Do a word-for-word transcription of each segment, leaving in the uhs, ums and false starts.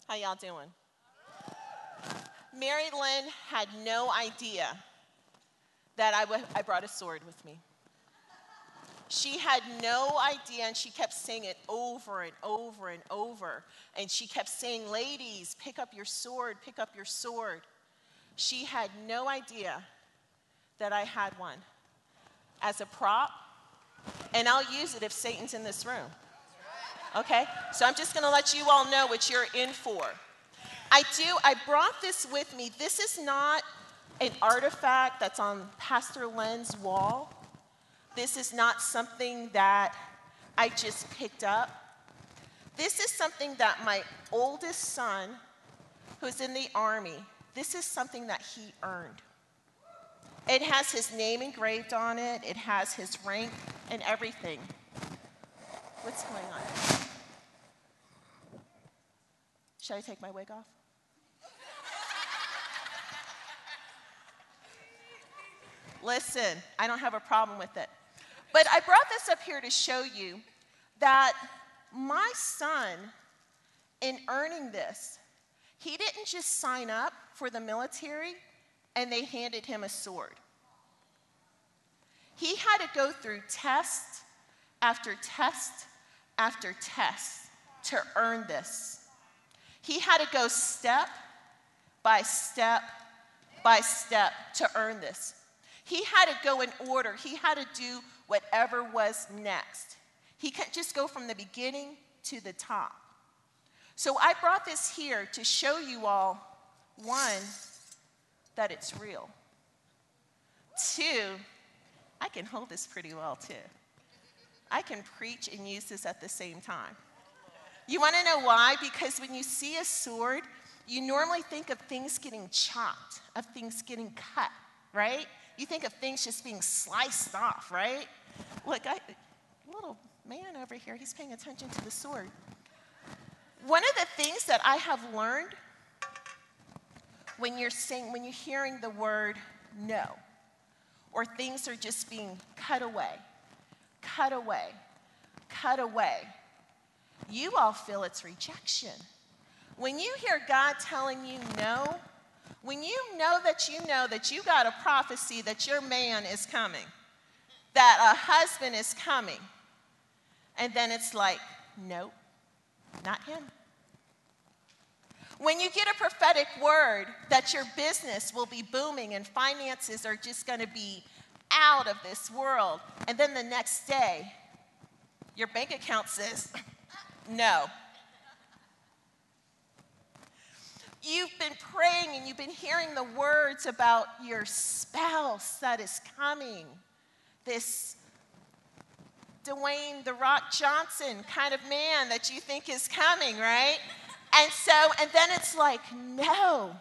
How y'all doing? Mary Lynn had no idea that I, w- I brought a sword with me. She had no idea, and she kept saying it over and over and over. And she kept saying, ladies, pick up your sword, pick up your sword. She had no idea that I had one as a prop, and I'll use it if Satan's in this room. Okay? So I'm just going to let you all know what you're in for. I do, I brought this with me. This is not an artifact that's on Pastor Len's wall. This is not something that I just picked up. This is something that my oldest son, who's in the Army, this is something that he earned. It has his name engraved on it. It has his rank and everything. What's going on? Should I take my wig off? Listen, I don't have a problem with it. But I brought this up here to show you that my son, in earning this, he didn't just sign up for the military and they handed him a sword. He had to go through test after test after test to earn this. He had to go step by step by step to earn this. He had to go in order. He had to do whatever was next. He couldn't just go from the beginning to the top. So I brought this here to show you all, one, that it's real. Two, I can hold this pretty well too. I can preach and use this at the same time. You want to know why? Because when you see a sword, you normally think of things getting chopped, of things getting cut, right? You think of things just being sliced off, right? Look, I, little man over here, he's paying attention to the sword. One of the things that I have learned when you're saying, when you're hearing the word no, or things are just being cut away, cut away, cut away, you all feel it's rejection. When you hear God telling you no, when you know that you know that you got a prophecy that your man is coming, that a husband is coming, and then it's like, nope, not him. When you get a prophetic word that your business will be booming and finances are just going to be out of this world, and then the next day, your bank account says, no. You've been praying and you've been hearing the words about your spouse that is coming. This Dwayne "The Rock" Johnson kind of man that you think is coming, right? And so, and then it's like, no.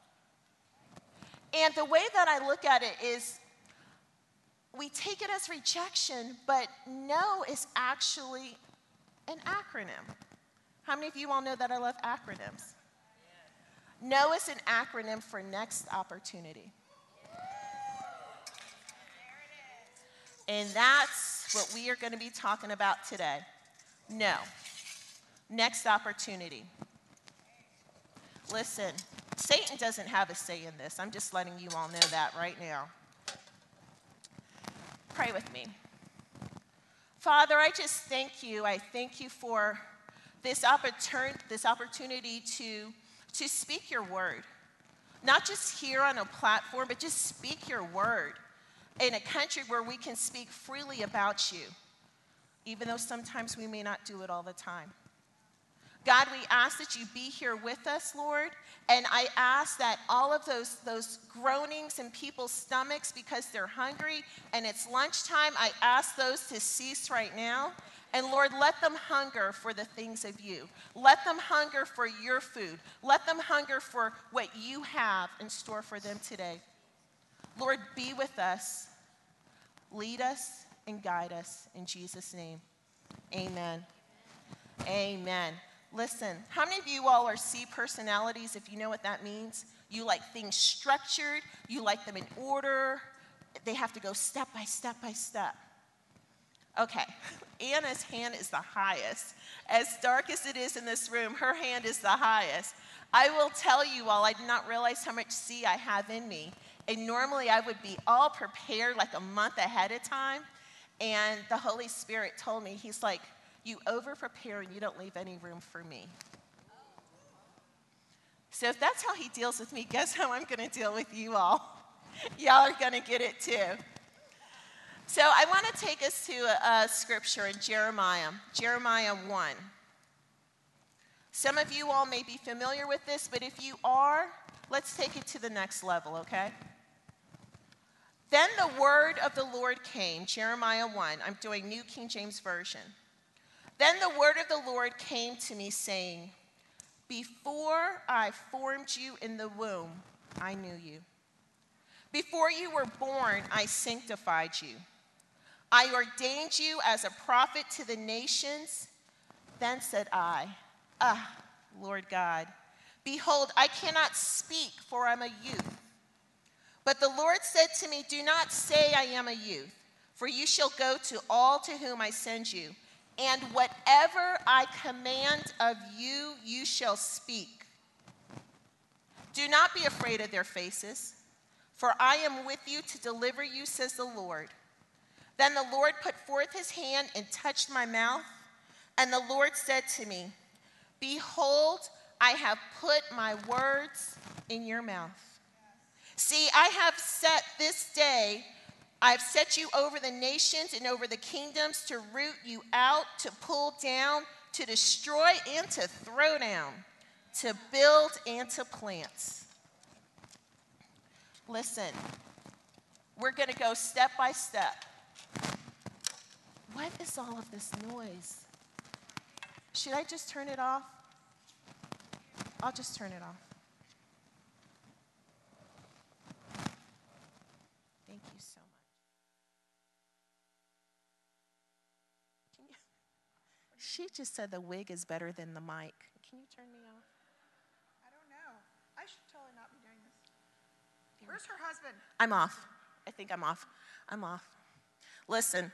And the way that I look at it is, we take it as rejection, but no is actually an acronym. How many of you all know that I love acronyms? No is an acronym for next opportunity. And that's what we are going to be talking about today. No. Next opportunity. Listen, Satan doesn't have a say in this. I'm just letting you all know that right now. Pray with me. Father, I just thank you. I thank you for this, opportun- this opportunity to, to speak your word. Not just here on a platform, but just speak your word in a country where we can speak freely about you, even though sometimes we may not do it all the time. God, we ask that you be here with us, Lord, and I ask that all of those, those groanings in people's stomachs because they're hungry and it's lunchtime, I ask those to cease right now. And Lord, let them hunger for the things of you. Let them hunger for your food. Let them hunger for what you have in store for them today. Lord, be with us. Lead us and guide us in Jesus' name. Amen. Amen. Listen, how many of you all are C personalities, if you know what that means? You like things structured. You like them in order. They have to go step by step by step. Okay, Anna's hand is the highest. As dark as it is in this room, her hand is the highest. I will tell you all, I did not realize how much C I have in me. And normally I would be all prepared like a month ahead of time. And the Holy Spirit told me, he's like, you over-prepare and you don't leave any room for me. So if that's how he deals with me, guess how I'm going to deal with you all? Y'all are going to get it too. So I want to take us to a, a scripture in Jeremiah, Jeremiah one. Some of you all may be familiar with this, but if you are, let's take it to the next level, okay? Then the word of the Lord came, Jeremiah one. I'm doing New King James Version. Then the word of the Lord came to me, saying, before I formed you in the womb, I knew you. Before you were born, I sanctified you. I ordained you as a prophet to the nations. Then said I, ah, Lord God, behold, I cannot speak, for I'm a youth. But the Lord said to me, do not say I am a youth, for you shall go to all to whom I send you, and whatever I command of you, you shall speak. Do not be afraid of their faces, for I am with you to deliver you, says the Lord. Then the Lord put forth his hand and touched my mouth, and the Lord said to me, behold, I have put my words in your mouth. See, I have set this day, I have set you over the nations and over the kingdoms to root you out, to pull down, to destroy and to throw down, to build and to plant. Listen, we're going to go step by step. What is all of this noise? Should I just turn it off? I'll just turn it off. Thank you so much. Can you, she just said the wig is better than the mic. Can you turn me off? I don't know. I should totally not be doing this. Where's her husband? I'm off. I think I'm off. I'm off. Listen.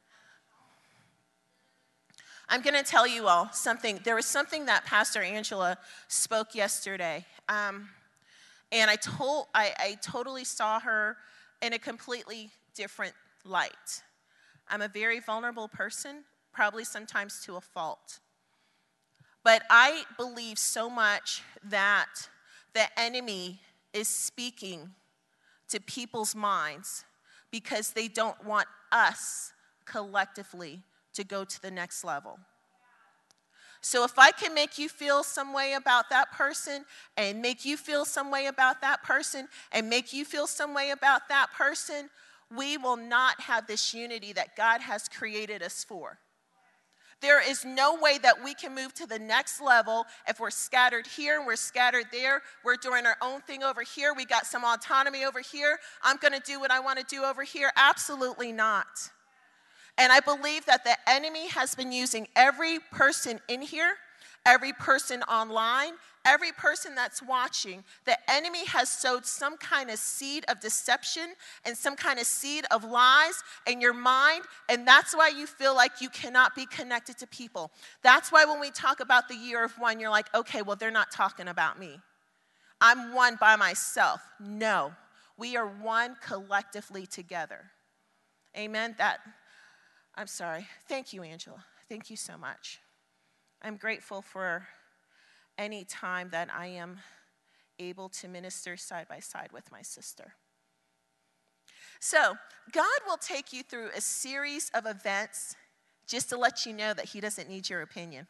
I'm going to tell you all something. There was something that Pastor Angela spoke yesterday. Um, and I, told, I, I totally saw her in a completely different light. I'm a very vulnerable person, probably sometimes to a fault. But I believe so much that the enemy is speaking to people's minds because they don't want us collectively to go to the next level. So if I can make you feel some way about that person and make you feel some way about that person and make you feel some way about that person, we will not have this unity that God has created us for. There is no way that we can move to the next level if we're scattered here and we're scattered there. We're doing our own thing over here. We got some autonomy over here. I'm going to do what I want to do over here. Absolutely not. And I believe that the enemy has been using every person in here, every person online, every person that's watching. The enemy has sowed some kind of seed of deception and some kind of seed of lies in your mind, and that's why you feel like you cannot be connected to people. That's why when we talk about the year of one, you're like, okay, well, they're not talking about me. I'm one by myself. No, we are one collectively together. Amen? That... I'm sorry. Thank you, Angela. Thank you so much. I'm grateful for any time that I am able to minister side by side with my sister. So, God will take you through a series of events just to let you know that he doesn't need your opinion.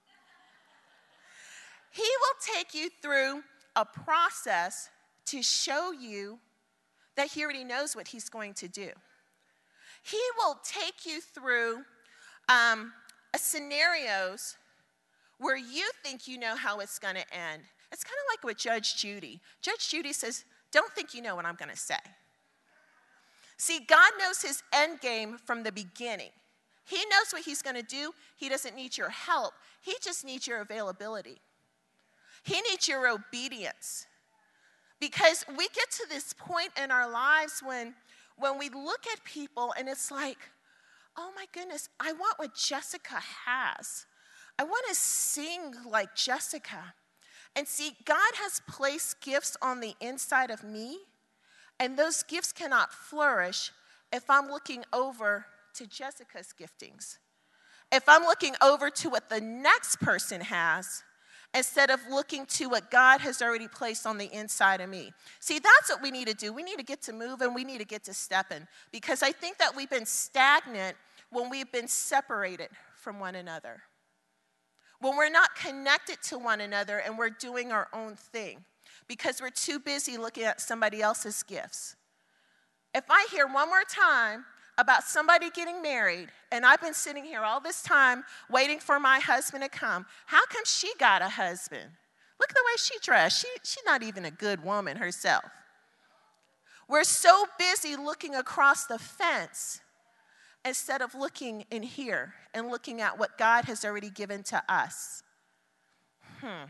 He will take you through a process to show you that he already knows what he's going to do. He will take you through um, a scenarios where you think you know how it's going to end. It's kind of like with Judge Judy. Judge Judy says, don't think you know what I'm going to say. See, God knows his end game from the beginning. He knows what he's going to do. He doesn't need your help. He just needs your availability. He needs your obedience. Because we get to this point in our lives when When we look at people and it's like, oh my goodness, I want what Jessica has. I want to sing like Jessica. And see, God has placed gifts on the inside of me, and those gifts cannot flourish if I'm looking over to Jessica's giftings. If I'm looking over to what the next person has, instead of looking to what God has already placed on the inside of me. See, that's what we need to do. We need to get to moving. We need to get to stepping. Because I think that we've been stagnant when we've been separated from one another. When we're not connected to one another and we're doing our own thing. Because we're too busy looking at somebody else's gifts. If I hear one more time about somebody getting married, and I've been sitting here all this time waiting for my husband to come, how come she got a husband? Look at the way she dressed. She, she's not even a good woman herself. We're so busy looking across the fence instead of looking in here and looking at what God has already given to us. Hmm.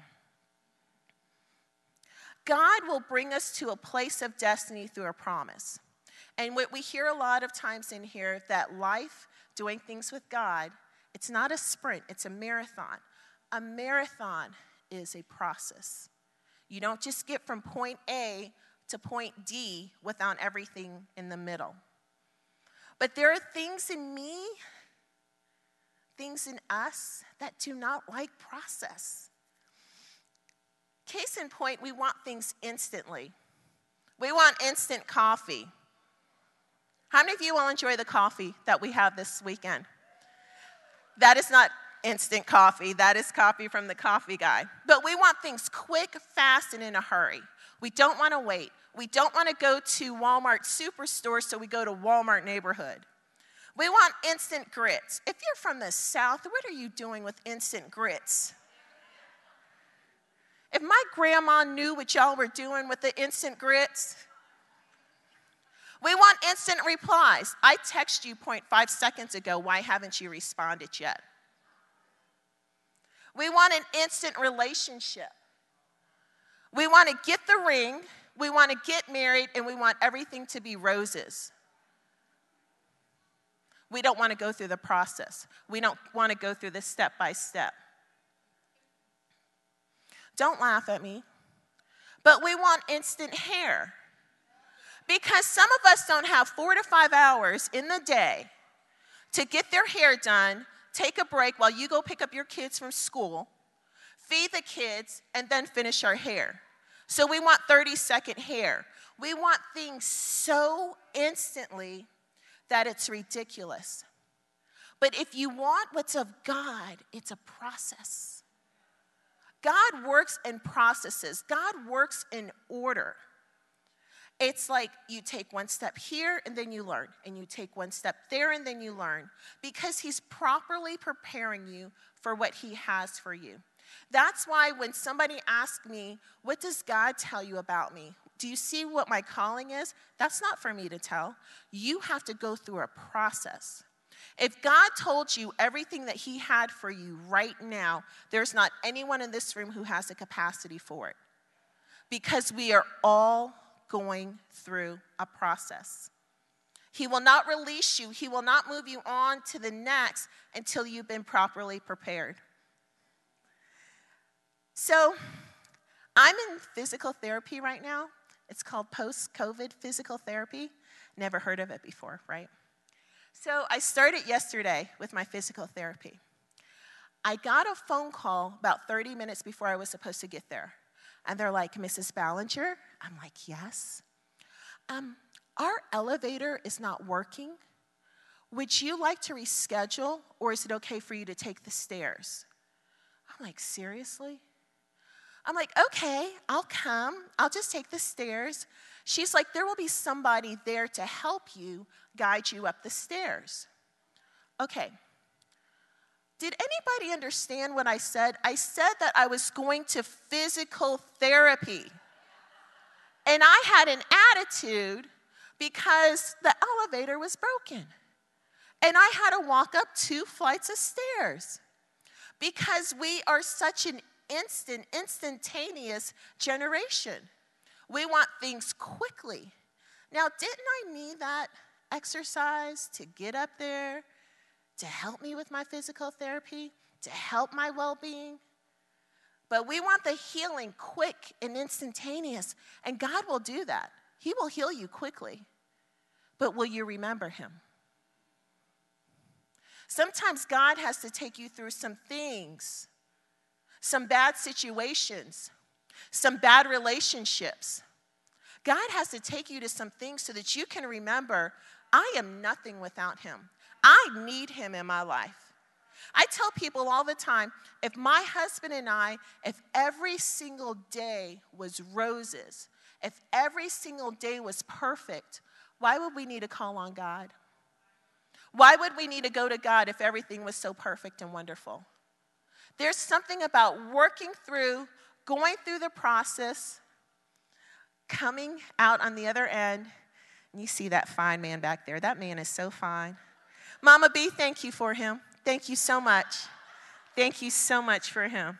God will bring us to a place of destiny through a promise. And what we hear a lot of times in here, that life, doing things with God, it's not a sprint, it's a marathon. A marathon is a process. You don't just get from point A to point D without everything in the middle. But there are things in me, things in us that do not like process. Case in point, we want things instantly. We want instant coffee. How many of you will enjoy the coffee that we have this weekend? That is not instant coffee. That is coffee from the coffee guy. But we want things quick, fast, and in a hurry. We don't want to wait. We don't want to go to Walmart Superstore, so we go to Walmart Neighborhood. We want instant grits. If you're from the South, what are you doing with instant grits? If my grandma knew what y'all were doing with the instant grits. We want instant replies. I texted you zero point five seconds ago. Why haven't you responded yet? We want an instant relationship. We want to get the ring. We want to get married. And we want everything to be roses. We don't want to go through the process. We don't want to go through this step by step. Don't laugh at me. But we want instant hair. Because some of us don't have four to five hours in the day to get their hair done, take a break while you go pick up your kids from school, feed the kids, and then finish our hair. So we want thirty-second hair. We want things so instantly that it's ridiculous. But if you want what's of God, it's a process. God works in processes. God works in order. It's like you take one step here and then you learn. And you take one step there and then you learn. Because he's properly preparing you for what he has for you. That's why when somebody asks me, what does God tell you about me? Do you see what my calling is? That's not for me to tell. You have to go through a process. If God told you everything that he had for you right now, there's not anyone in this room who has the capacity for it. Because we are all going through a process. He will not release you. He will not move you on to the next until you've been properly prepared. So, I'm in physical therapy right now. It's called post-COVID physical therapy. Never heard of it before, right? So, I started yesterday with my physical therapy. I got a phone call about thirty minutes before I was supposed to get there. And they're like, Missus Ballinger? I'm like, yes. Um, our elevator is not working. Would you like to reschedule, or is it okay for you to take the stairs? I'm like, seriously? I'm like, okay, I'll come. I'll just take the stairs. She's like, there will be somebody there to help you, guide you up the stairs. Okay. Did anybody understand what I said? I said that I was going to physical therapy. And I had an attitude because the elevator was broken. And I had to walk up two flights of stairs. Because we are such an instant, instantaneous generation. We want things quickly. Now, didn't I need that exercise to get up there to help me with my physical therapy, to help my well-being. But we want the healing quick and instantaneous, and God will do that. He will heal you quickly. But will you remember him? Sometimes God has to take you through some things, some bad situations, some bad relationships. God has to take you to some things so that you can remember, I am nothing without him. I need him in my life. I tell people all the time, if my husband and I, if every single day was roses, if every single day was perfect, why would we need to call on God? Why would we need to go to God if everything was so perfect and wonderful? There's something about working through, going through the process, coming out on the other end. And you see that fine man back there. That man is so fine. Mama B, thank you for him. Thank you so much. Thank you so much for him.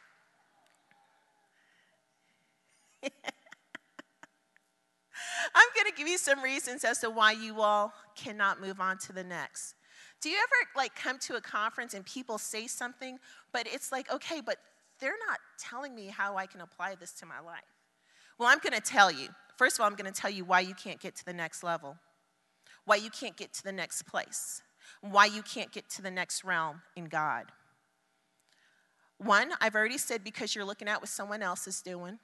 I'm going to give you some reasons as to why you all cannot move on to the next. Do you ever like come to a conference and people say something, but it's like, okay, but they're not telling me how I can apply this to my life? Well, I'm going to tell you. First of all, I'm going to tell you why you can't get to the next level, why you can't get to the next place, why you can't get to the next realm in God. One, I've already said because you're looking at what someone else is doing.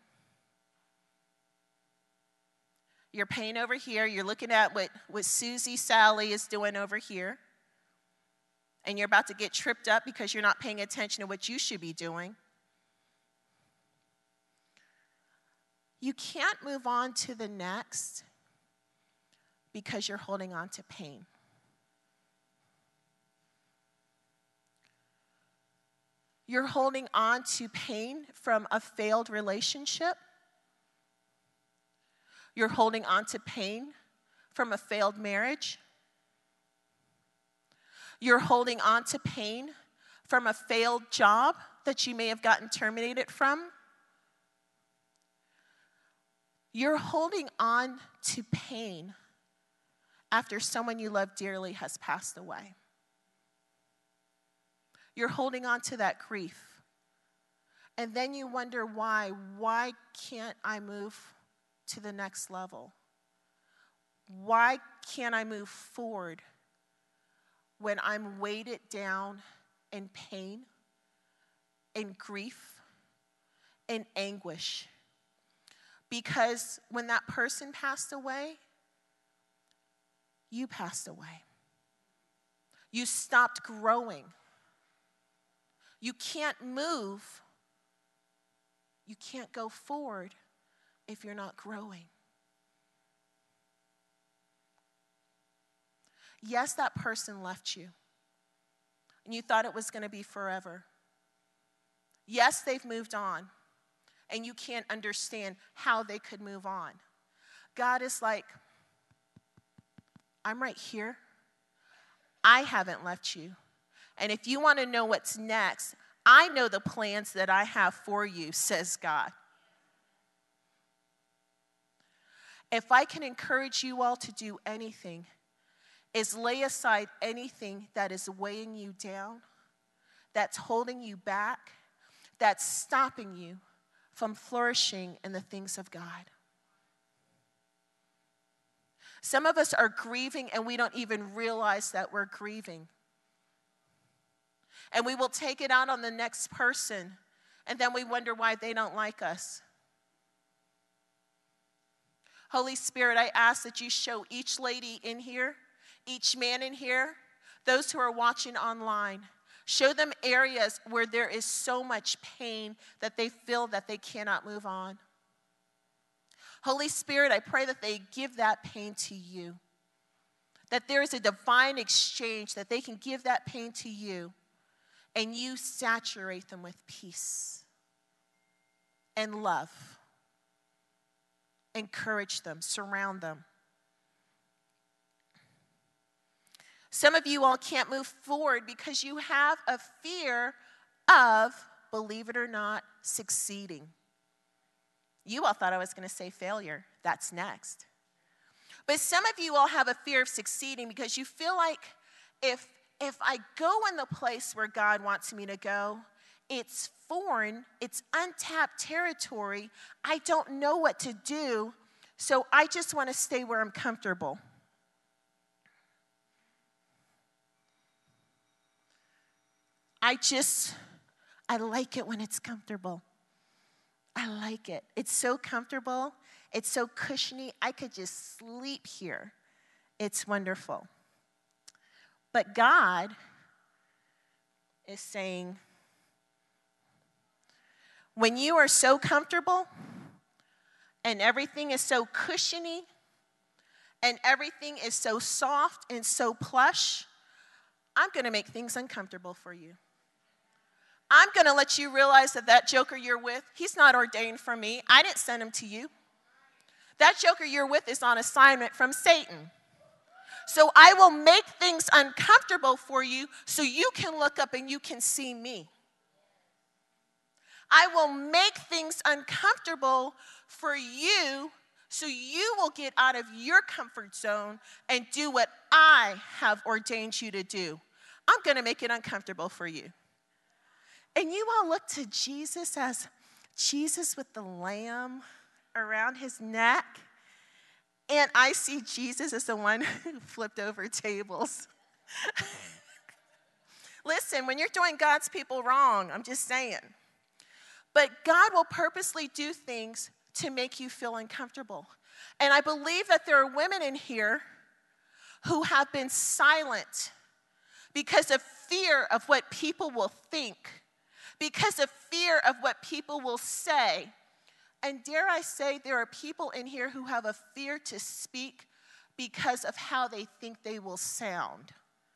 You're paying over here. You're looking at what, what Susie Sally is doing over here. And you're about to get tripped up because you're not paying attention to what you should be doing. You can't move on to the next because you're holding on to pain. You're holding on to pain from a failed relationship. You're holding on to pain from a failed marriage. You're holding on to pain from a failed job that you may have gotten terminated from. You're holding on to pain after someone you love dearly has passed away. You're holding on to that grief. And then you wonder why. Why can't I move to the next level? Why can't I move forward when I'm weighted down in pain, in grief, in anguish? Because when that person passed away, you passed away. You stopped growing. You can't move. You can't go forward if you're not growing. Yes, that person left you, and you thought it was going to be forever. Yes, they've moved on, and you can't understand how they could move on. God is like, I'm right here. I haven't left you. And if you want to know what's next, I know the plans that I have for you, says God. If I can encourage you all to do anything, is lay aside anything that is weighing you down, that's holding you back, that's stopping you from flourishing in the things of God. Some of us are grieving and we don't even realize that we're grieving. And we will take it out on the next person, and then we wonder why they don't like us. Holy Spirit, I ask that you show each lady in here, each man in here, those who are watching online, show them areas where there is so much pain that they feel that they cannot move on. Holy Spirit, I pray that they give that pain to you, that there is a divine exchange, that they can give that pain to you, and you saturate them with peace and love. Encourage them, surround them. Some of you all can't move forward because you have a fear of, believe it or not, succeeding. You all thought I was going to say failure. That's next. But some of you all have a fear of succeeding because you feel like if if I go in the place where God wants me to go, it's foreign, it's untapped territory. I don't know what to do, so I just want to stay where I'm comfortable. I just, I like it when it's comfortable. I like it. It's so comfortable. It's so cushiony. I could just sleep here. It's wonderful. But God is saying, when you are so comfortable and everything is so cushiony and everything is so soft and so plush, I'm going to make things uncomfortable for you. I'm going to let you realize that that joker you're with, he's not ordained from me. I didn't send him to you. That joker you're with is on assignment from Satan. So I will make things uncomfortable for you so you can look up and you can see me. I will make things uncomfortable for you so you will get out of your comfort zone and do what I have ordained you to do. I'm going to make it uncomfortable for you. And you all look to Jesus as Jesus with the lamb around his neck. And I see Jesus as the one who flipped over tables. Listen, when you're doing God's people wrong, I'm just saying. But God will purposely do things to make you feel uncomfortable. And I believe that there are women in here who have been silent because of fear of what people will think, because of fear of what people will say. And dare I say, there are people in here who have a fear to speak because of how they think they will sound.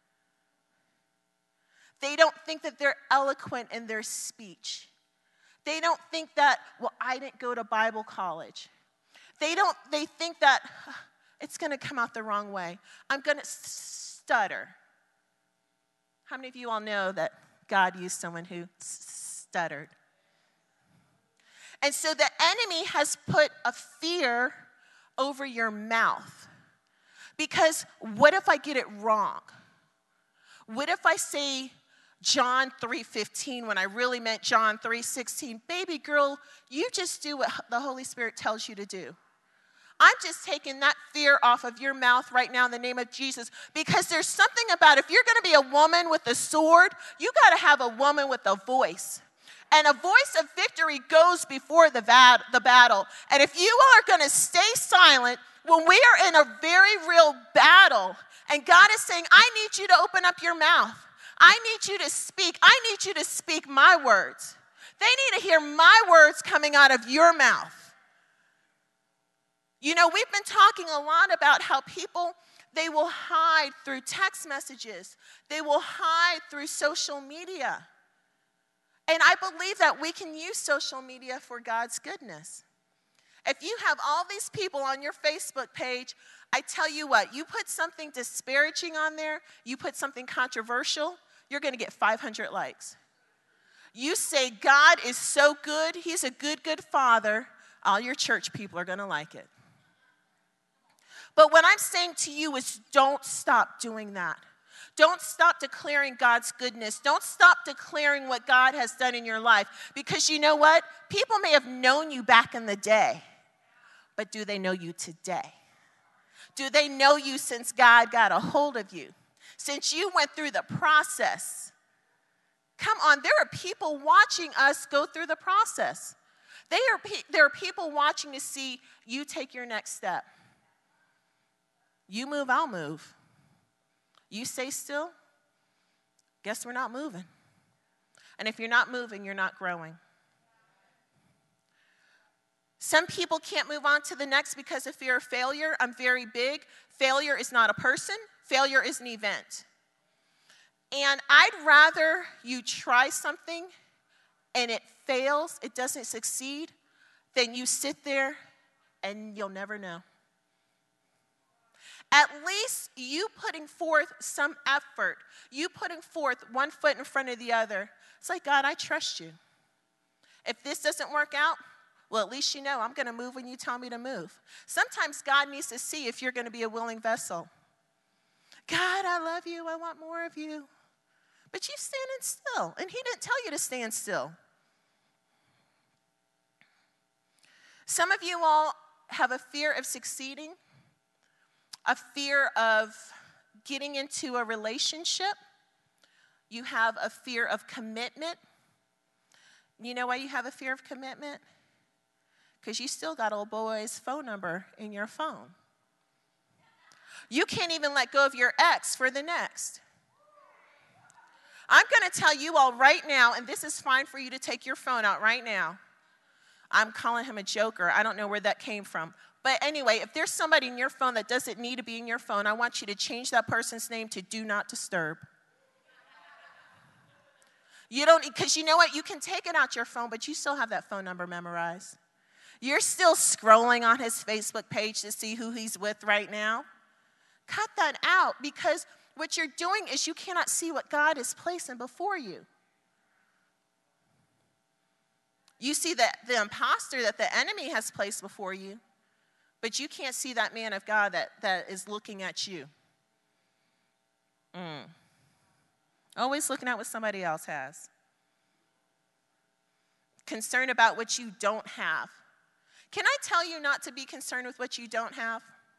They don't think that they're eloquent in their speech. They don't think that, well, I didn't go to Bible college. They don't, they think that it's going to come out the wrong way. I'm going to stutter. How many of you all know that God used someone who stuttered? And so the enemy has put a fear over your mouth. Because what if I get it wrong? What if I say John three fifteen when I really meant John three sixteen? Baby girl, you just do what the Holy Spirit tells you to do. I'm just taking that fear off of your mouth right now in the name of Jesus. Because there's something about, if you're going to be a woman with a sword, you got to have a woman with a voice. And a voice of victory goes before the, va- the battle. And if you are going to stay silent when we are in a very real battle, and God is saying, I need you to open up your mouth. I need you to speak. I need you to speak my words. They need to hear my words coming out of your mouth. You know, we've been talking a lot about how people, they will hide through text messages. They will hide through social media. And I believe that we can use social media for God's goodness. If you have all these people on your Facebook page, I tell you what, you put something disparaging on there, you put something controversial, you're going to get five hundred likes. You say God is so good, he's a good, good father, all your church people are going to like it. But what I'm saying to you is don't stop doing that. Don't stop declaring God's goodness. Don't stop declaring what God has done in your life. Because you know what? People may have known you back in the day, but do they know you today? Do they know you since God got a hold of you? Since you went through the process? Come on, there are people watching us go through the process. They are, there are people watching to see you take your next step. You move, I'll move. You stay still, guess we're not moving. And if you're not moving, you're not growing. Some people can't move on to the next because of fear of failure. I'm very big. Failure is not a person. Failure is an event. And I'd rather you try something and it fails, it doesn't succeed, than you sit there and you'll never know. At least you putting forth some effort, you putting forth one foot in front of the other. It's like, God, I trust you. If this doesn't work out, well, at least you know I'm going to move when you tell me to move. Sometimes God needs to see if you're going to be a willing vessel. God, I love you. I want more of you. But you're standing still, and he didn't tell you to stand still. Some of you all have a fear of succeeding, a fear of getting into a relationship. You have a fear of commitment. You know why you have a fear of commitment? Because you still got old boy's phone number in your phone. You can't even let go of your ex for the next. I'm going to tell you all right now, and this is fine for you to take your phone out right now. I'm calling him a joker. I don't know where that came from. But anyway, if there's somebody in your phone that doesn't need to be in your phone, I want you to change that person's name to Do Not Disturb. You don't, because you know what? You can take it out your phone, but you still have that phone number memorized. You're still scrolling on his Facebook page to see who he's with right now. Cut that out, because what you're doing is you cannot see what God is placing before you. You see the, the imposter that the enemy has placed before you, but you can't see that man of God that, that is looking at you. Mm. Always looking at what somebody else has. Concerned about what you don't have. Can I tell you not to be concerned with what you don't have?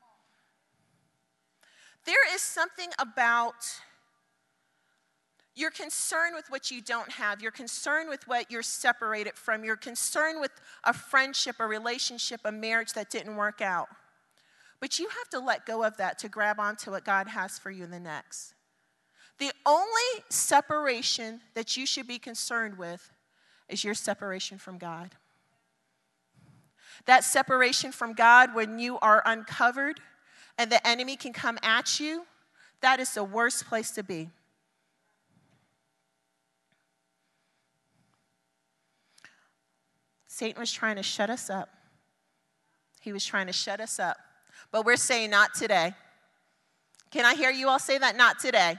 There is something about you're concerned with what you don't have. You're concerned with what you're separated from. You're concerned with a friendship, a relationship, a marriage that didn't work out. But you have to let go of that to grab onto what God has for you in the next. The only separation that you should be concerned with is your separation from God. That separation from God when you are uncovered and the enemy can come at you, that is the worst place to be. Satan was trying to shut us up. He was trying to shut us up. But we're saying not today. Can I hear you all say that? Not today.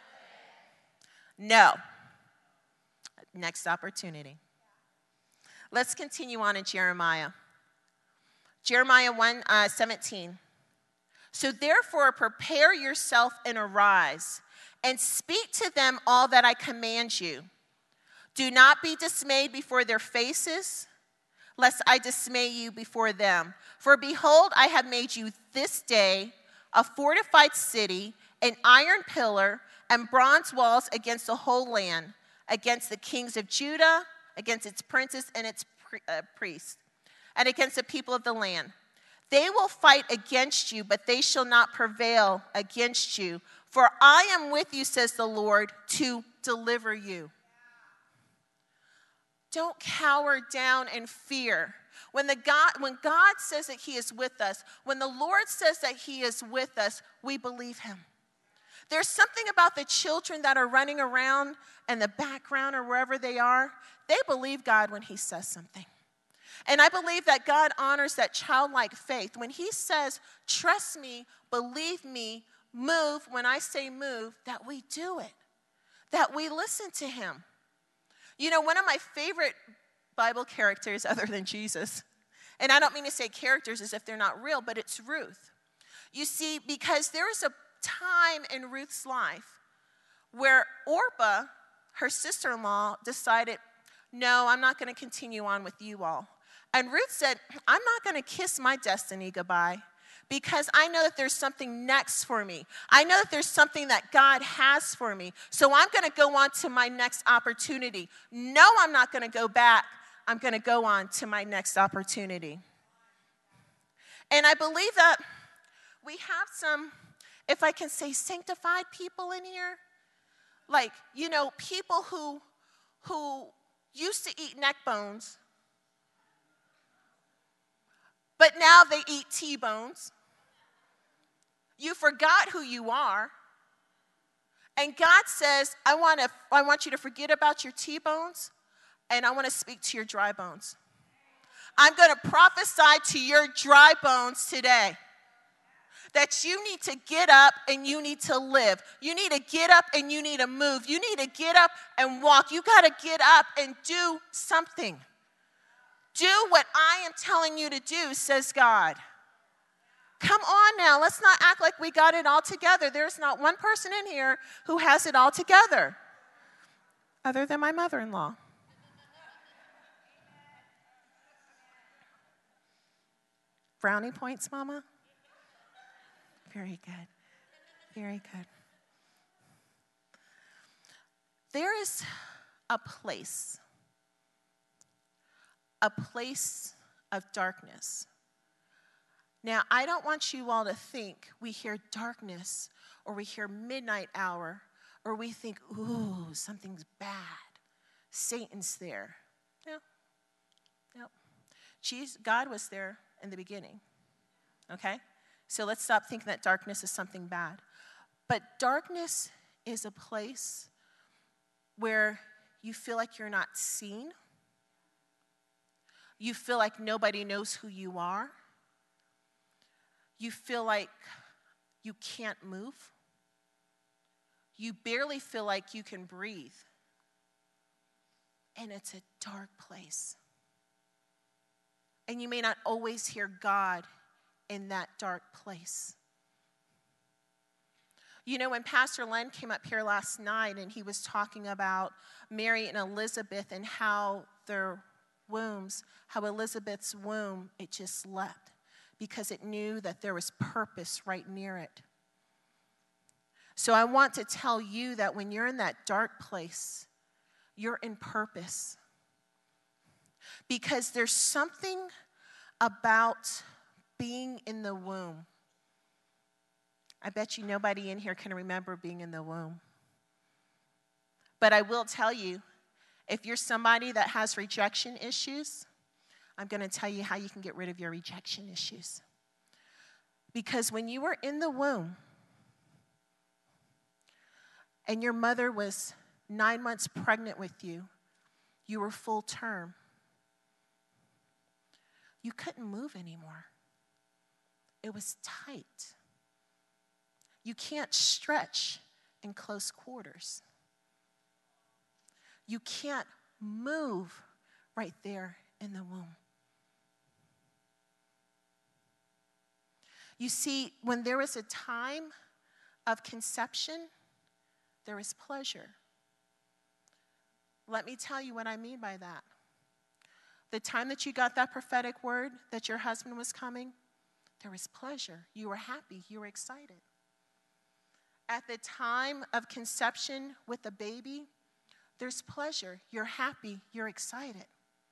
No. Next opportunity. Let's continue on in Jeremiah. Jeremiah one seventeen. So therefore prepare yourself and arise, and speak to them all that I command you. Do not be dismayed before their faces, lest I dismay you before them. For behold, I have made you this day a fortified city, an iron pillar, and bronze walls against the whole land, against the kings of Judah, against its princes and its uh, priests, and against the people of the land. They will fight against you, but they shall not prevail against you. For I am with you, says the Lord, to deliver you. Don't cower down in fear. When, the God, when God says that he is with us, when the Lord says that he is with us, we believe him. There's something about the children that are running around in the background or wherever they are. They believe God when he says something. And I believe that God honors that childlike faith. When he says, trust me, believe me, move, when I say move, that we do it, that we listen to him. You know, one of my favorite Bible characters other than Jesus, and I don't mean to say characters as if they're not real, but it's Ruth. You see, because there was a time in Ruth's life where Orpah, her sister-in-law, decided, no, I'm not going to continue on with you all. And Ruth said, I'm not going to kiss my destiny goodbye because I know that there's something next for me. I know that there's something that God has for me. So I'm going to go on to my next opportunity. No, I'm not going to go back. I'm going to go on to my next opportunity. And I believe that we have some, if I can say, sanctified people in here. Like, you know, people who, who used to eat neck bones, but now they eat T-bones. You forgot who you are. And God says, I want to, I want you to forget about your T-bones, and I want to speak to your dry bones. I'm going to prophesy to your dry bones today that you need to get up and you need to live. You need to get up and you need to move. You need to get up and walk. You got to get up and do something. Do what I am telling you to do, says God. Come on now, let's not act like we got it all together. There's not one person in here who has it all together, other than my mother-in-law. Brownie points, Mama? Very good. Very good. There is a place, a place of darkness. Now, I don't want you all to think we hear darkness or we hear midnight hour or we think, ooh, something's bad. Satan's there. No, no. Jesus, God was there in the beginning, okay? So let's stop thinking that darkness is something bad. But darkness is a place where you feel like you're not seen. You feel like nobody knows who you are. You feel like you can't move. You barely feel like you can breathe. And it's a dark place. And you may not always hear God in that dark place. You know, when Pastor Len came up here last night and he was talking about Mary and Elizabeth and how their wombs, how Elizabeth's womb, it just leapt because it knew that there was purpose right near it. So I want to tell you that when you're in that dark place, you're in purpose. Because there's something about being in the womb. I bet you nobody in here can remember being in the womb. But I will tell you, if you're somebody that has rejection issues, I'm going to tell you how you can get rid of your rejection issues. Because when you were in the womb and your mother was nine months pregnant with you, you were full term, you couldn't move anymore. It was tight. You can't stretch in close quarters. You can't move right there in the womb. You see, when there is a time of conception, there is pleasure. Let me tell you what I mean by that. The time that you got that prophetic word that your husband was coming, there was pleasure. You were happy. You were excited. At the time of conception with the baby, there's pleasure. You're happy. You're excited.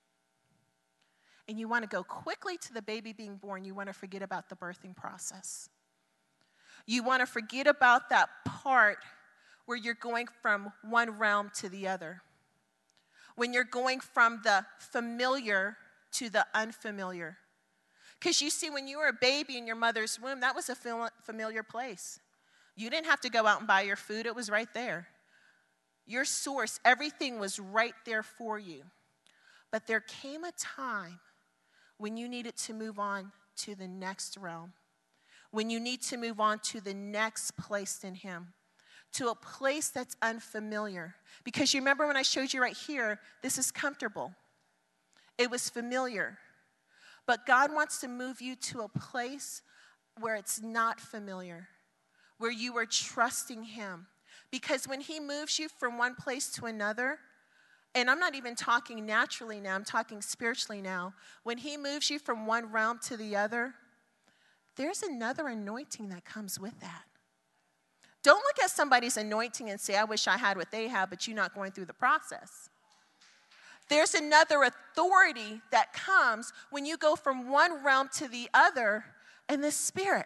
And you want to go quickly to the baby being born. You want to forget about the birthing process. You want to forget about that part where you're going from one realm to the other. When you're going from the familiar to the unfamiliar. Because you see, when you were a baby in your mother's womb, that was a familiar place. You didn't have to go out and buy your food. It was right there. Your source, everything was right there for you. But there came a time when you needed to move on to the next realm. When you need to move on to the next place in Him. To a place that's unfamiliar. Because you remember when I showed you right here, this is comfortable. It was familiar. But God wants to move you to a place where it's not familiar. Where you are trusting Him. Because when He moves you from one place to another, and I'm not even talking naturally now, I'm talking spiritually now. When He moves you from one realm to the other, there's another anointing that comes with that. Don't look at somebody's anointing and say, I wish I had what they have, but you're not going through the process. There's another authority that comes when you go from one realm to the other in the Spirit.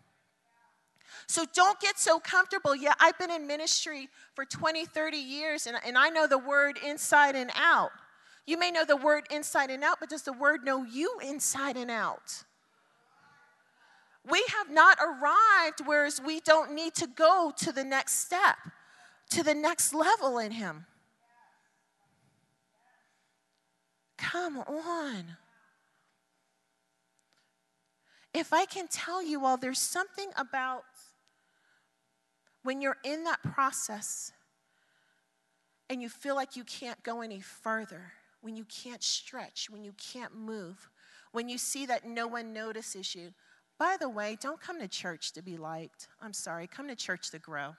So don't get so comfortable. Yeah, I've been in ministry for twenty, thirty years, and, and I know the word inside and out. You may know the word inside and out, but does the word know you inside and out? We have not arrived, whereas we don't need to go to the next step, to the next level in Him. Come on. If I can tell you all, there's something about when you're in that process and you feel like you can't go any further, when you can't stretch, when you can't move, when you see that no one notices you. By the way, don't come to church to be liked. I'm sorry, come to church to grow.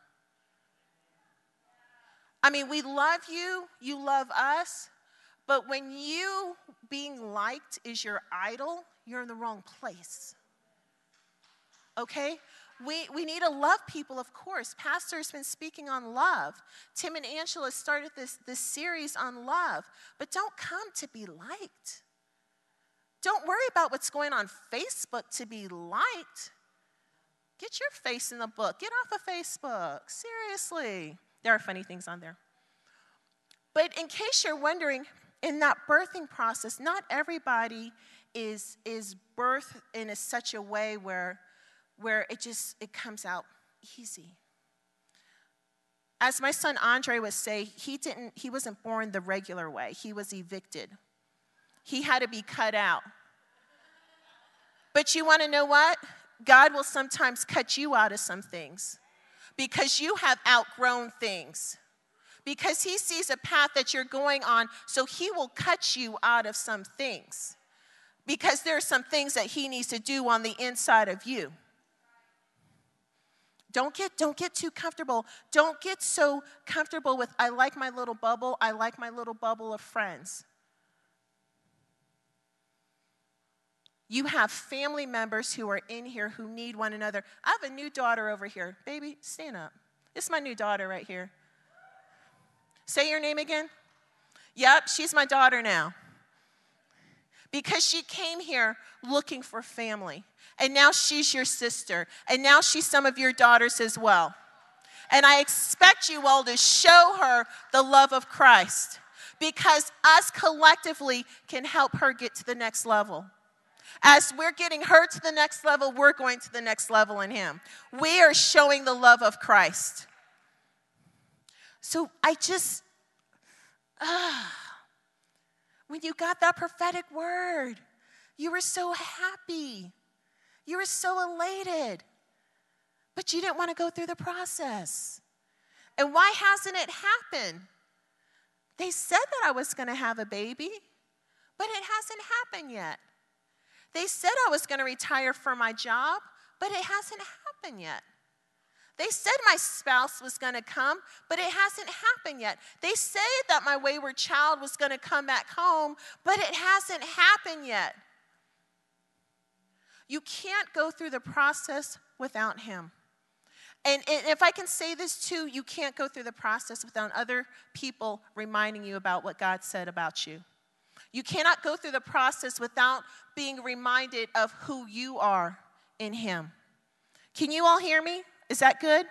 I mean, we love you, you love us, but when you being liked is your idol, you're in the wrong place. Okay? We, we need to love people, of course. Pastor has been speaking on love. Tim and Angela started this, this series on love. But don't come to be liked. Don't worry about what's going on Facebook to be liked. Get your face in the book. Get off of Facebook. Seriously. There are funny things on there. But in case you're wondering, in that birthing process, not everybody is, is birthed in a, such a way where, where it just, it comes out easy. As my son Andre would say, he didn't, he wasn't born the regular way. He was evicted. He had to be cut out. But you want to know what? God will sometimes cut you out of some things because you have outgrown things. Because he sees a path that you're going on, so he will cut you out of some things. Because there are some things that he needs to do on the inside of you. Don't get, don't get too comfortable. Don't get so comfortable with, I like my little bubble, I like my little bubble of friends. You have family members who are in here who need one another. I have a new daughter over here. Baby, stand up. This is my new daughter right here. Say your name again. Yep, she's my daughter now. Because she came here looking for family. And now she's your sister. And now she's some of your daughters as well. And I expect you all to show her the love of Christ. Because us collectively can help her get to the next level. As we're getting her to the next level, we're going to the next level in him. We are showing the love of Christ. So I just, ah, when you got that prophetic word, you were so happy. You were so elated. But you didn't want to go through the process. And why hasn't it happened? They said that I was going to have a baby, but it hasn't happened yet. They said I was going to retire from my job, but it hasn't happened yet. They said my spouse was going to come, but it hasn't happened yet. They said that my wayward child was going to come back home, but it hasn't happened yet. You can't go through the process without him. And if I can say this too, you can't go through the process without other people reminding you about what God said about you. You cannot go through the process without being reminded of who you are in him. Can you all hear me? Is that good?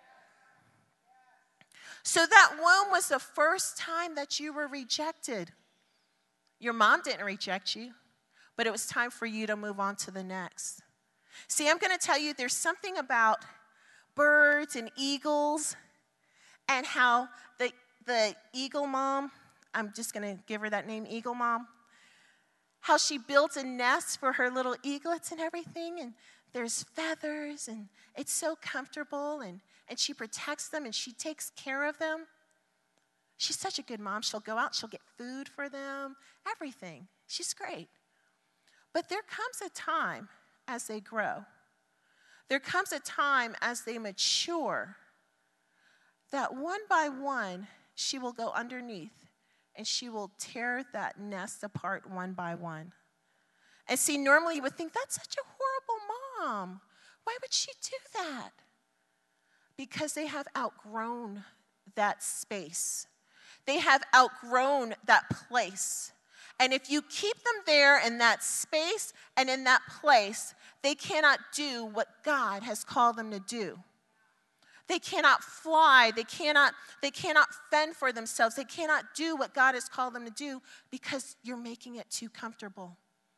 So that womb was the first time that you were rejected. Your mom didn't reject you, but it was time for you to move on to the next. See, I'm going to tell you there's something about birds and eagles and how the, the eagle mom, I'm just going to give her that name, Eagle Mom, how she builds a nest for her little eaglets and everything, and there's feathers, and it's so comfortable, and, and she protects them, and she takes care of them. She's such a good mom. She'll go out, she'll get food for them, everything. She's great. But there comes a time as they grow, there comes a time as they mature, that one by one, she will go underneath, and she will tear that nest apart one by one. And see, normally you would think, that's such a horrible mom. Why would she do that? Because they have outgrown that space. They have outgrown that place. And if you keep them there in that space and in that place, they cannot do what God has called them to do. They cannot fly. They cannot, they cannot fend for themselves. They cannot do what God has called them to do because you're making it too comfortable.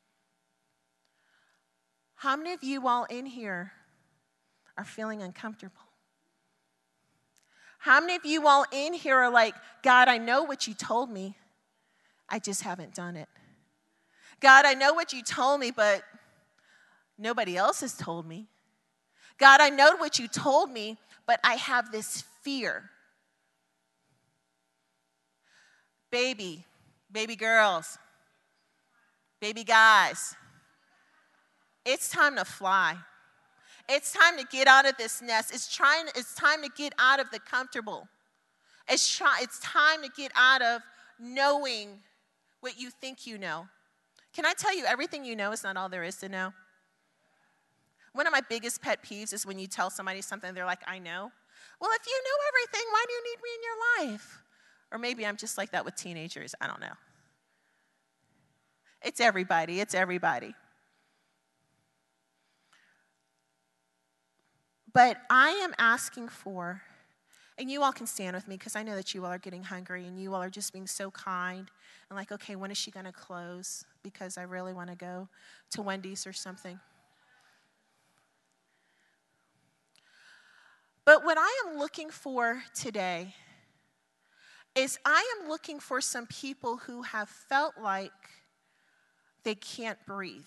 How many of you all in here are feeling uncomfortable? How many of you all in here are like, God, I know what you told me. I just haven't done it. God, I know what you told me, but nobody else has told me. God, I know what you told me, but I have this fear. Baby, baby girls, baby guys, It's time to fly. It's time to get out of this nest. It's trying. It's time to get out of the comfortable. It's, try, it's time to get out of knowing what you think you know. Can I tell you, everything you know is not all there is to know? One of my biggest pet peeves is when you tell somebody something, they're like, I know. Well, if you know everything, why do you need me in your life? Or maybe I'm just like that with teenagers. I don't know. It's everybody. It's everybody. But I am asking for, and you all can stand with me because I know that you all are getting hungry and you all are just being so kind and like, okay, when is she going to close? Because I really want to go to Wendy's or something. But what I am looking for today is I am looking for some people who have felt like they can't breathe,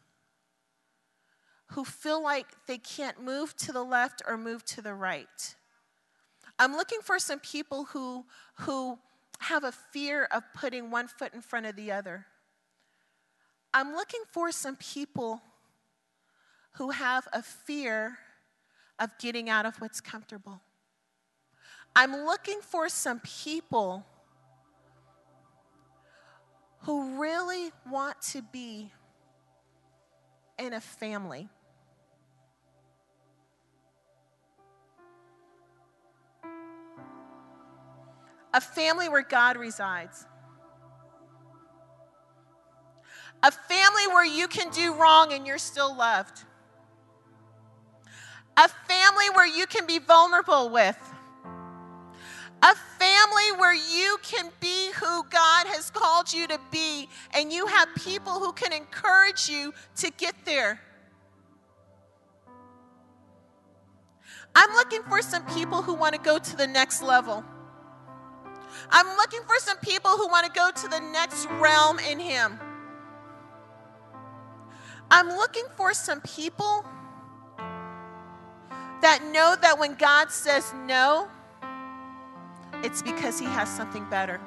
who feel like they can't move to the left or move to the right. I'm looking for some people who, who have a fear of putting one foot in front of the other. I'm looking for some people who have a fear of getting out of what's comfortable. I'm looking for some people who really want to be in a family. A family where God resides. A family where you can do wrong and you're still loved. A family where you can be vulnerable with. A family where you can be who God has called you to be, and you have people who can encourage you to get there. I'm looking for some people who want to go to the next level. I'm looking for some people who want to go to the next realm in Him. I'm looking for some people that know that when God says no, it's because He has something better.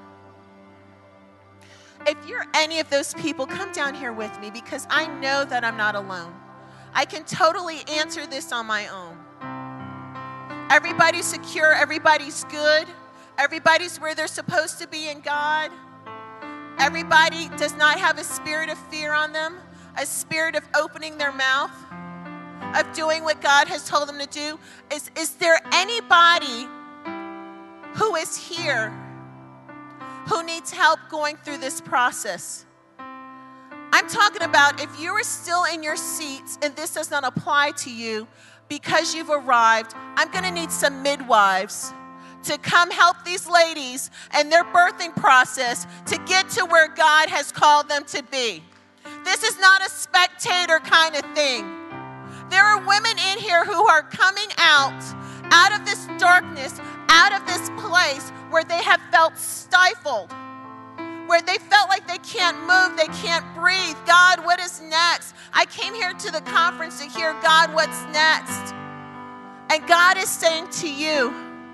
If you're any of those people, come down here with me because I know that I'm not alone. I can totally answer this on my own. Everybody's secure, everybody's good, everybody's where they're supposed to be in God. Everybody does not have a spirit of fear on them, a spirit of opening their mouth, of doing what God has told them to do. Is, is there anybody who is here who needs help going through this process? I'm talking about if you are still in your seats and this does not apply to you because you've arrived, I'm going to need some midwives to come help these ladies and their birthing process to get to where God has called them to be. This is not a spectator kind of thing. There are women in here who are coming out, out of this darkness, out of this place where they have felt stifled, where they felt like they can't move, they can't breathe. God, what is next? I came here to the conference to hear, God, what's next? And God is saying to you,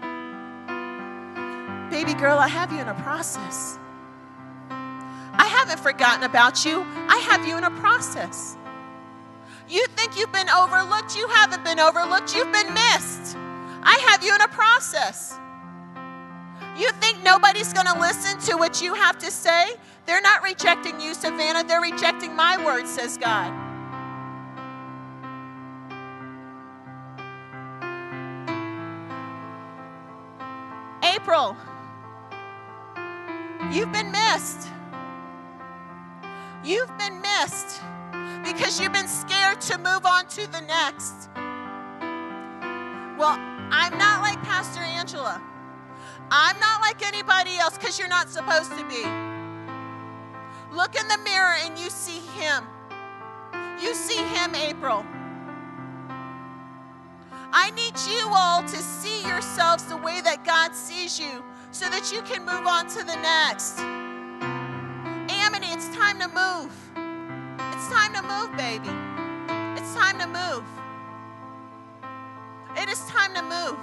baby girl, I have you in a process. I haven't forgotten about you. I have you in a process. You think you've been overlooked. You haven't been overlooked. You've been missed. I have you in a process. You think nobody's going to listen to what you have to say? They're not rejecting you, Savannah. They're rejecting my word, says God. April, you've been missed. You've been missed because you've been scared to move on to the next. Well, I'm not like Pastor Angela. I'm not like anybody else because you're not supposed to be. Look in the mirror and you see Him. You see Him, April. I need you all to see yourselves the way that God sees you so that you can move on to the next. Amity, it's time to move. It's time to move, baby. It's time to move. It is time to move.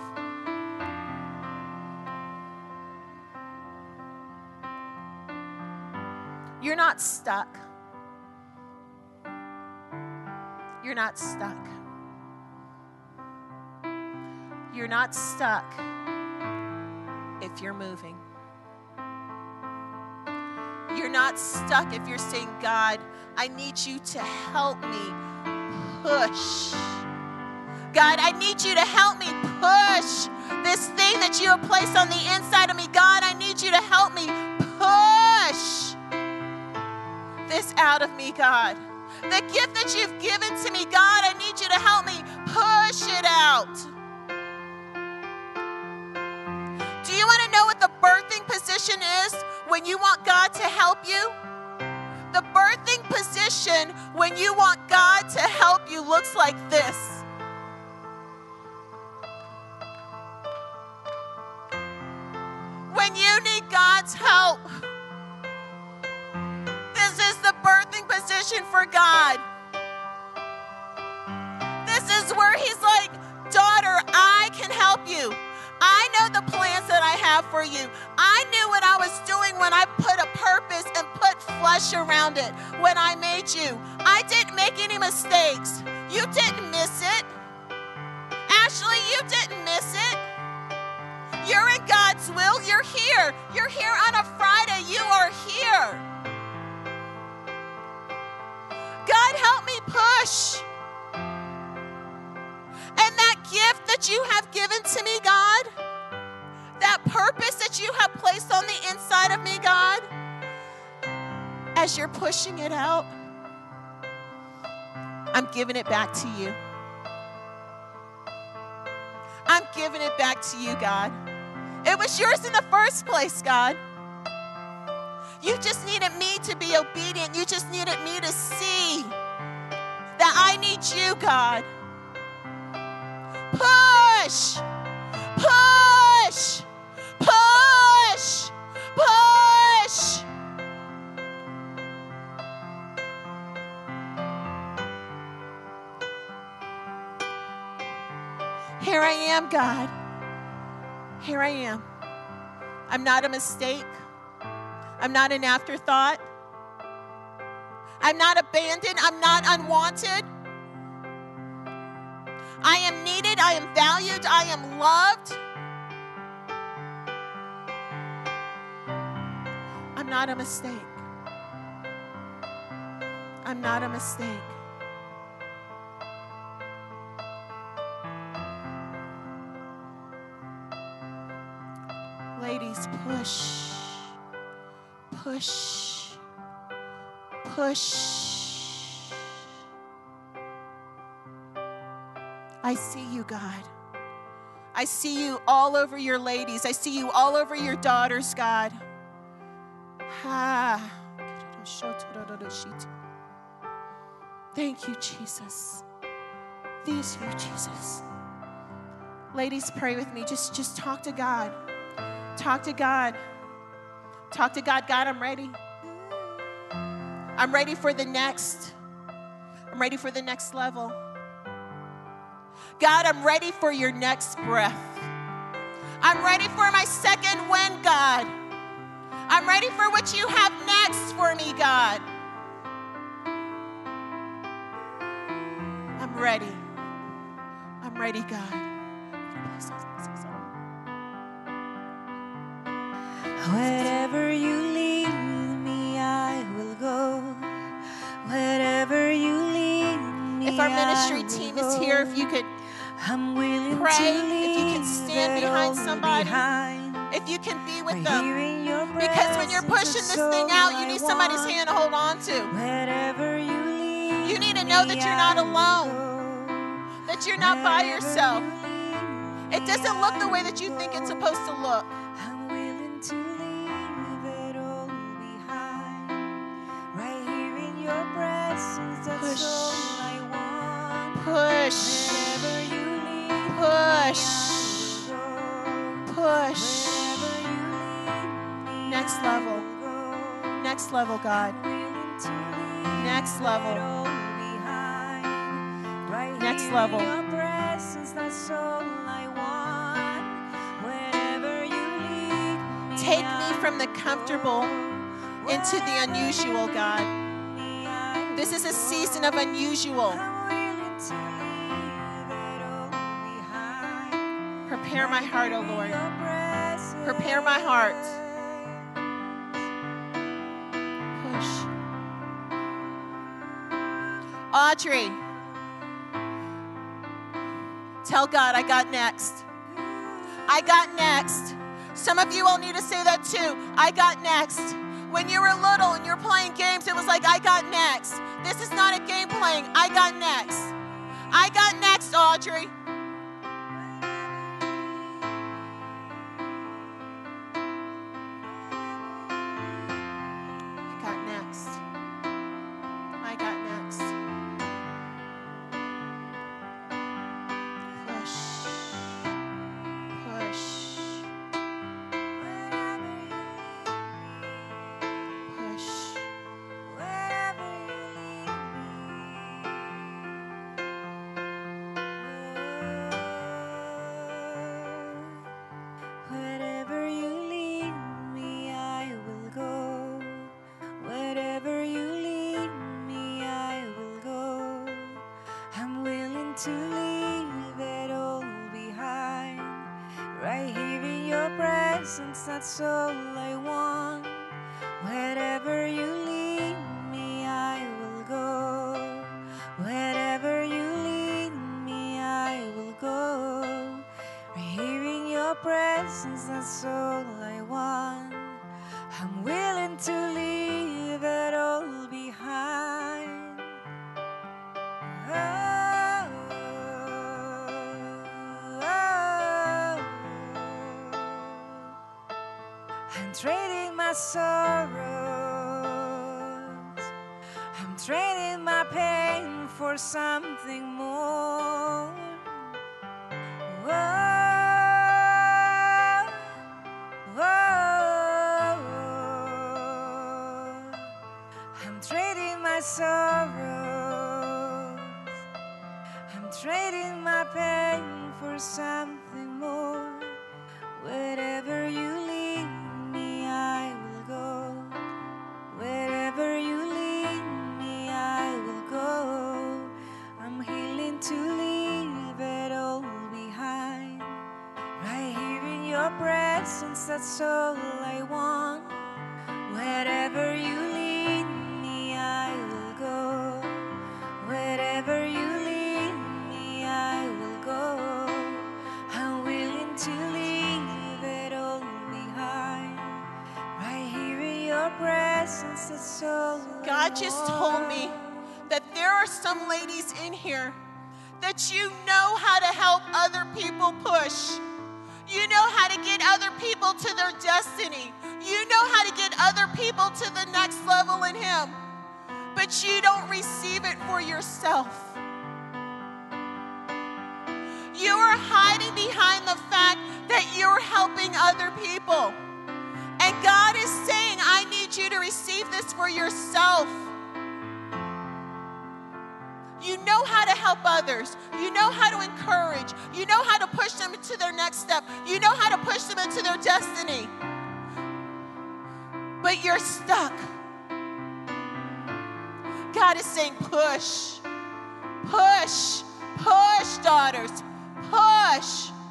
You're not stuck. You're not stuck. You're not stuck if you're moving. You're not stuck if you're saying, God, I need you to help me push. God, I need you to help me push this thing that you have placed on the inside of me. God, I need you to help me push this out of me, God. The gift that you've given to me, God, I need you to help me push it out. Do you want to know what the birthing position is when you want God to help you? The birthing position when you want God to help you looks like this. When you need God's help, this is the birthing position for God. This is where he's like, daughter, I can help you. I know the plans that I have for you. I knew what I was doing when I put a purpose and put flesh around it when I made you. I didn't make any mistakes. You didn't miss it. Ashley, you didn't miss it. You're in God's will. You're here. You're here on a Friday. You are here. God, help me push. And that gift that you have given to me, God, that purpose that you have placed on the inside of me, God, as you're pushing it out, I'm giving it back to you. I'm giving it back to you, God. It was yours in the first place, God. You just needed me to be obedient. You just needed me to see that I need you, God. Push, push, push, push. Here I am, God. Here I am. I'm not a mistake. I'm not an afterthought. I'm not abandoned. I'm not unwanted. I am needed. I am valued. I am loved. I'm not a mistake. I'm not a mistake. Ladies, push, push, push. I see you, God. I see you all over your ladies. I see you all over your daughters, God. Ah. Thank you, Jesus. Thank you, Jesus. Ladies, pray with me. Just, just talk to God. Talk to God. Talk to God. God, I'm ready. I'm ready for the next. I'm ready for the next level. God, I'm ready for your next breath. I'm ready for my second wind, God. I'm ready for what you have next for me, God. I'm ready. I'm ready, God. Wherever you lead me, I will go. Wherever you lead me, if our ministry team is here, if you could I'm willing pray, to if you can stand behind somebody, behind. if you can be with Right them. here in your Because when you're pushing this thing out, you need somebody's hand to hold on to. Wherever you lead You need to know that you're not me, I will alone, go. that you're not by Wherever yourself. you lead It doesn't look the way that you think it's supposed to look. I'm willing to leave it all behind. Right here in your presence, that's Push. all I want. Push, Wherever you lead push, me, I will go. push. Wherever you lead me, Next I level. will go. Next level, God. I'm willing to leave Next it level. all behind. Right Next here level. in your presence, that's all I want. Wherever you lead me, Take I me from the will comfortable go. into the Wherever unusual, you God. lead me, I This will is a go. season of unusual. I'm willing to leave it all behind. Prepare my heart, O Lord. Your presence. Prepare my heart. Push. Audrey, tell God, I got next. I got next. Some of you all need to say that too. I got next. When you were little and you're playing games, it was like, I got next. This is not a game playing. I got next. I got next, Audrey. I got next. I got next. Push. Push. Push. Wherever you lead me, wherever you lead me, I will go. Wherever you lead me, I will go. I'm willing to leave it all behind. Right here in your presence, that's all I want. Wherever you lead me, I will go. Wherever you lead me, I will go. Right here in your presence, that's all I want. I'm willing to leave it all behind. Oh, oh, oh. I'm trading my sorrows. I'm trading my pain for something more. Whoa, whoa. I'm trading my sorrows. I'm trading my pain for something more. Wherever you lead me, I will go. Wherever you lead me, I will go. I'm healing to leave it all behind. Right here in your presence, that's all I want. Wherever you lead me, I will go. Wherever you lead me, I will go. I'm willing to leave it all behind. Right here in your presence, that's all I God just told me that there are some ladies in here that you know how to help other people push. You know how to get other people to their destiny. You know how to get other people to the next level in Him. But you don't receive it for yourself. You are hiding behind the fact that you're helping other people. And God is saying, I need you to receive this for yourself. You know how to help others. You know how to encourage. You know how to push them into their next step. You know how to push them into their destiny. But you're stuck. God is saying, push, push, push, daughters, push.